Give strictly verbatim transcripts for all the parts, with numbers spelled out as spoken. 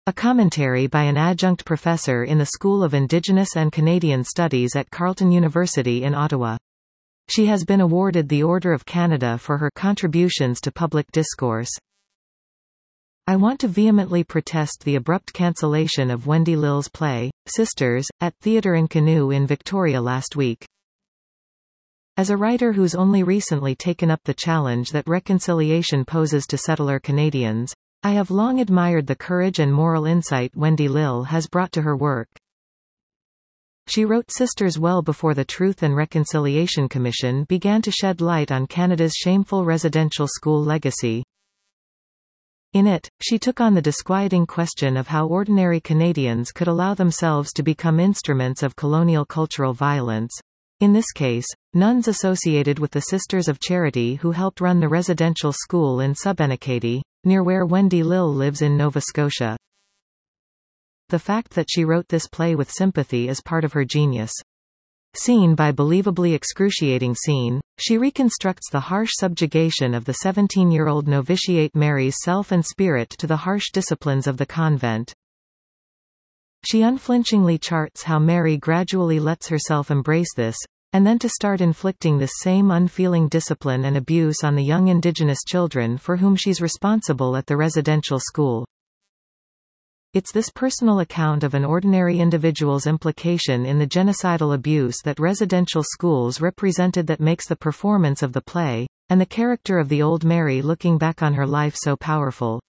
A commentary by an adjunct professor in the School of Indigenous and Canadian Studies at Carleton University in Ottawa. She has been awarded the Order of Canada for her contributions to public discourse. I want to vehemently protest the abrupt cancellation of Wendy Lill's play, Sisters, at Theatre and Canoe in Victoria last week. As a writer who's only recently taken up the challenge that reconciliation poses to settler Canadians, I have long admired the courage and moral insight Wendy Lill has brought to her work. She wrote Sisters well before the Truth and Reconciliation Commission began to shed light on Canada's shameful residential school legacy. In it, she took on the disquieting question of how ordinary Canadians could allow themselves to become instruments of colonial cultural violence. In this case, nuns associated with the Sisters of Charity who helped run the residential school in Shubenacadie, near where Wendy Lill lives in Nova Scotia. The fact that she wrote this play with sympathy is part of her genius. Scene by believably excruciating scene, she reconstructs the harsh subjugation of the seventeen-year-old novitiate Mary's self and spirit to the harsh disciplines of the convent. She unflinchingly charts how Mary gradually lets herself embrace this, and then to start inflicting this same unfeeling discipline and abuse on the young Indigenous children for whom she's responsible at the residential school. It's this personal account of an ordinary individual's implication in the genocidal abuse that residential schools represented that makes the performance of the play, and the character of the old Mary looking back on her life so powerful.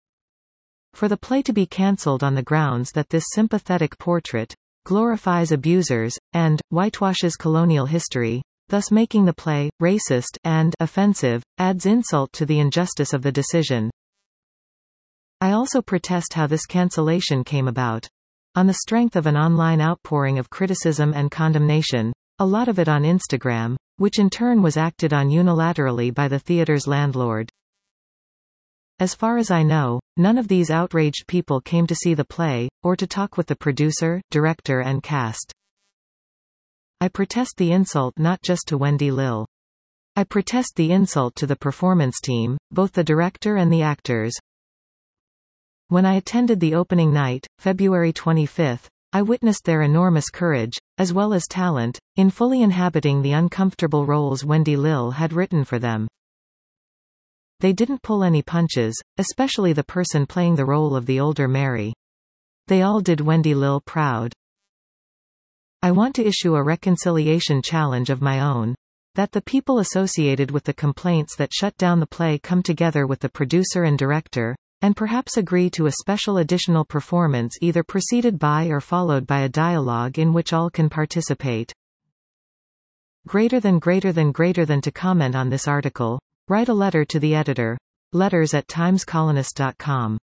For the play to be cancelled on the grounds that this sympathetic portrait glorifies abusers, and whitewashes colonial history, thus making the play racist and offensive, adds insult to the injustice of the decision. I also protest how this cancellation came about. On the strength of an online outpouring of criticism and condemnation, a lot of it on Instagram, which in turn was acted on unilaterally by the theatre's landlord. As far as I know, none of these outraged people came to see the play, or to talk with the producer, director and cast. I protest the insult not just to Wendy Lill. I protest the insult to the performance team, both the director and the actors. When I attended the opening night, February twenty-fifth, I witnessed their enormous courage, as well as talent, in fully inhabiting the uncomfortable roles Wendy Lill had written for them. They didn't pull any punches, especially the person playing the role of the older Mary. They all did Wendy Lill proud. I want to issue a reconciliation challenge of my own, that the people associated with the complaints that shut down the play come together with the producer and director, and perhaps agree to a special additional performance either preceded by or followed by a dialogue in which all can participate. Greater than greater than greater than to comment on this article, write a letter to the editor. Letters at timescolonist dot com.